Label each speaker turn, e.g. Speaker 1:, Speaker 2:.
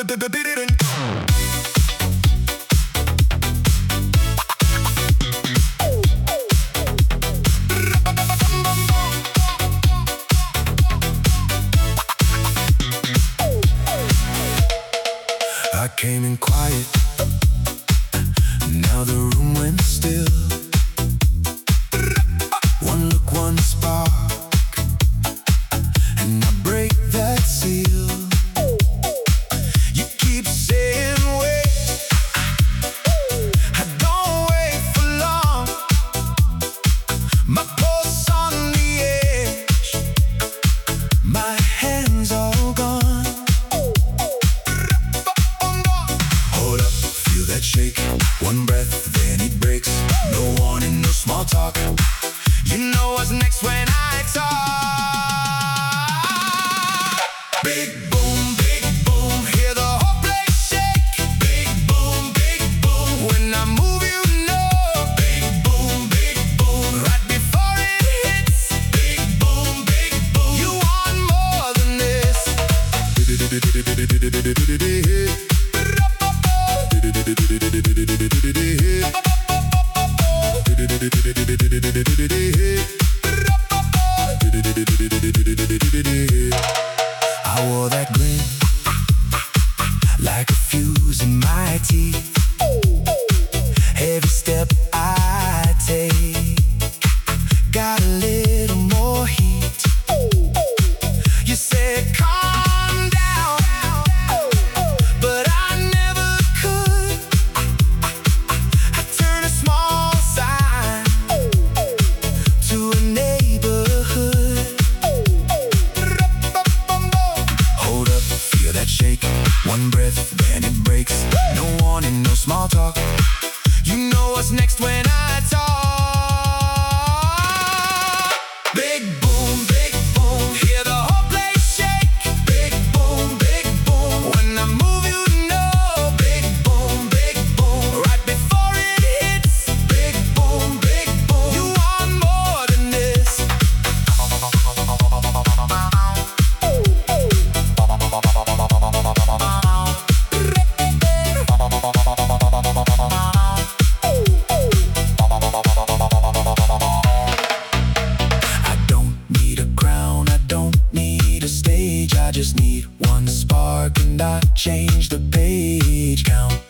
Speaker 1: I came in quiet, now the room went still. One look, one spark, and I break that seal. You keep saying wait, I don't wait for long. My pulse on the edge, my hands all gone. Hold up, feel that shake. One breath, then it breaks. No warning, no small talk. You know what's next when I talk. Big boom, hear the whole place shake. Big boom, when I move you know. Big boom, right before it hits. Big boom, you want more than this. I wore that grin like a fuse in my teeth. Every step I take got a little more heat. You said calm down, but I never could. I turn a small sign to a neighborhood. Hold up, feel that shake. One breath, then it breaks. No warning, no small talk. You know what's next when I talk. Big boom, hear the whole place shake. Big boom, when I move you know. Big boom, right before it hits. Big boom, you want more than this. I don't need a crown, I don't need a stage. I just need one spark and I change the page count.